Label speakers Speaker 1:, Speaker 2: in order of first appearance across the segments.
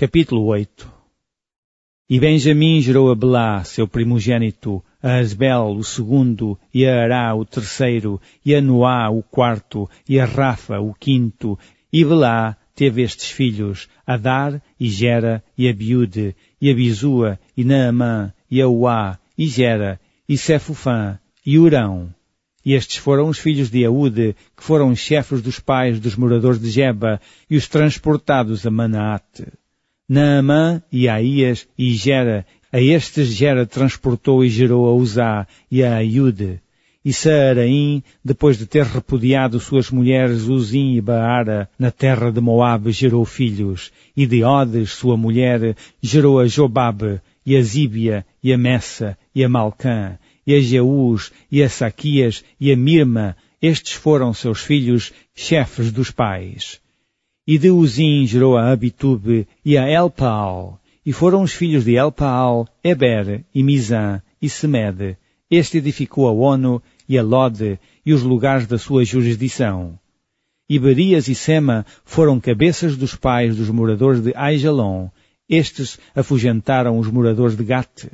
Speaker 1: Capítulo 8. E Benjamim gerou a Belá, seu primogênito, a Asbel, o segundo, e a Ará, o terceiro, e a Noá, o quarto, e a Rafa, o quinto. E Belá teve estes filhos, Adar, e Gera, e Abiúde, e Abizua, e Naamã, e Auá, e Gera, e Sefufã, e Urão. E estes foram os filhos de Eude, que foram os chefes dos pais dos moradores de Geba, e os transportados a Manaate. Naamã e Aías e Gera, a estes Gera transportou e gerou a Uzá e a Aiude. E Saaraim, depois de ter repudiado suas mulheres Uzim e Baara na terra de Moabe, gerou filhos. E de Odes, sua mulher, gerou a Jobabe, e a Zíbia, e a Messa, e a Malcã, e a Jeús, e a Saquias, e a Mirma. Estes foram seus filhos, chefes dos pais. E de Uzim gerou a Abitube e a Elpaal. E foram os filhos de Elpaal, Eber, e Mizã, e Semed. Este edificou a Ono, e a Lode, e os lugares da sua jurisdição. E Berias e Sema foram cabeças dos pais dos moradores de Aijalon. Estes afugentaram os moradores de Gate.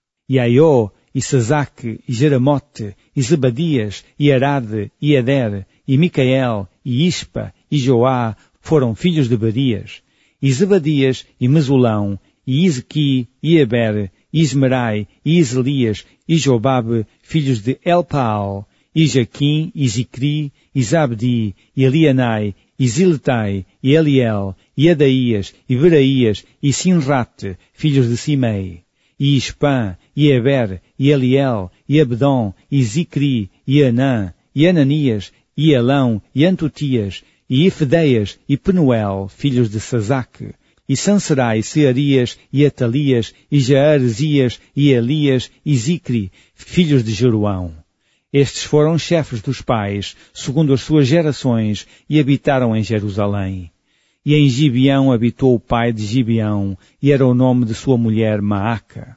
Speaker 1: E Aiô, e Sazaque, e Jeramote, e Zebadias, e Arade, e Eder, e Micael, e Ispa, e Joá, foram filhos de Berias. E Zebadias, e Mesulão, e Isequi, e Eber, e Ismerai, e Iselias, e Jobabe, filhos de Elpaal, e Jaquim, e Zicri, e Zabdi, e Elianai, e Ziletai, e Eliel, e Adaías, e Beraías, e Sinrate, filhos de Simei, e Ispã, e Eber, e Eliel, e Abdom, e Zicri, e Anã, e Ananias, e Elão, e Antutias, e Ifedeias, e Penuel, filhos de Sazaque, e Sanserai, Searias, e Atalias, e Jaarzias, e Elias, e Zicri, filhos de Jeroão. Estes foram chefes dos pais, segundo as suas gerações, e habitaram em Jerusalém. E em Gibeão habitou o pai de Gibeão, e era o nome de sua mulher Maaca.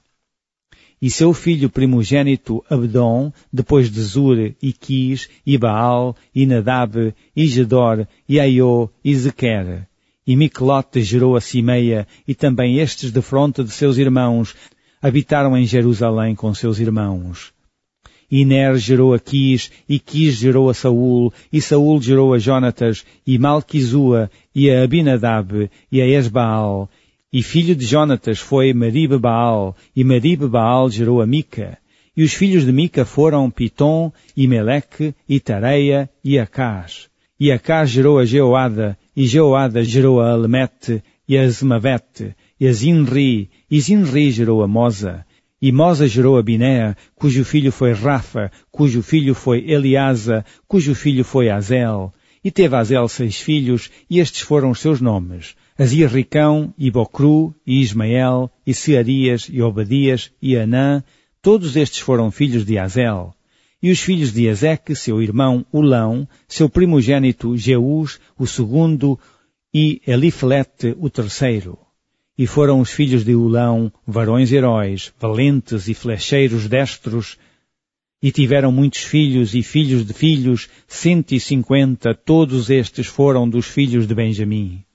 Speaker 1: E seu filho primogênito Abdom, depois de Zur, e Quis, e Baal, e Nadab, e Gedor, e Aiô, e Zequer. E Miquelote gerou a Simeia, e também estes de fronte de seus irmãos habitaram em Jerusalém com seus irmãos. E Ner gerou a Quis, e Quis gerou a Saul, e Saul gerou a Jonatas, e Malquizua, e a Abinadab, e a Esbaal. E filho de Jonatas foi Maribe-Baal, e Maribe-Baal gerou a Mica. E os filhos de Mica foram Pitom, e Meleque, e Tareia, e Acás. E Acás gerou a Jeoada, e Jeoada gerou a Alemete, e a Zemavete, e a Zinri, e Zinri gerou a Mosa. E Mosa gerou a Binea, cujo filho foi Rafa, cujo filho foi Eliasa, cujo filho foi Azel. E teve Azel 6 filhos, e estes foram os seus nomes: Azirricão, e Bocru, e Ismael, e Searias, e Obadias, e Anã. Todos estes foram filhos de Azel. E os filhos de Ezeque, seu irmão Ulão, seu primogênito Jeús, o segundo, e Elifelete, o terceiro. E foram os filhos de Ulão, varões heróis, valentes e flecheiros destros, e tiveram muitos filhos e filhos de filhos, 150, todos estes foram dos filhos de Benjamim.